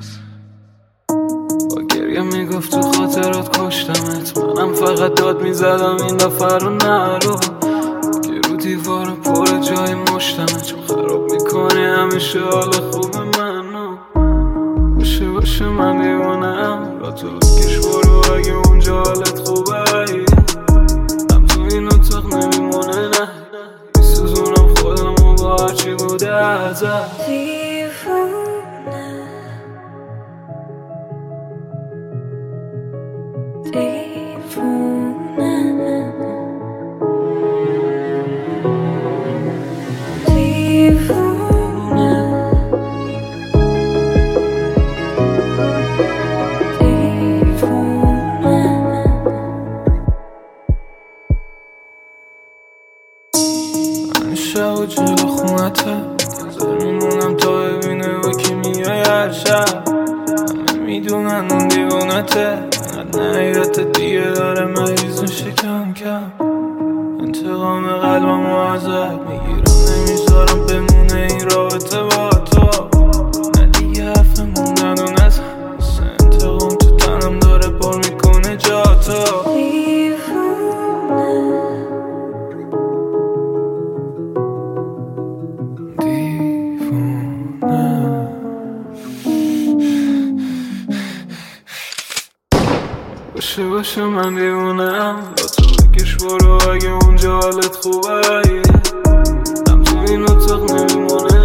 با گریه میگفت تو خاطرات کشتمت، منم فقط داد میزدم این دفعه رو نرو که رو دیوار پر جای مشتمه، چون خراب میکنی همیشه حال خوب منو. باشه من دیوانم را تو بکش برو اگه اونجا حالت خوبه، هم تو این اتاق نمیمونه نه میسوزونم خودم و با هرچی بوده ازت. شب جلو خونته نظر میمونم تا ببینه با کی میای هر شب، همه میدونن اون دیوانته، انقدر نیرت دیگه داره مریض میشه کم کم. انتقام قلبم رو ازت میگیرم نمیذارم بمونه این رابطه با تو، نه دیگه حرف موندن و نزن انتقام تو تنم داره پر میکنه جا تو. باشه من دیوونم با تو بکش برو اگه اونجا حالت خوبه، هم تو این اتاق نمیمونه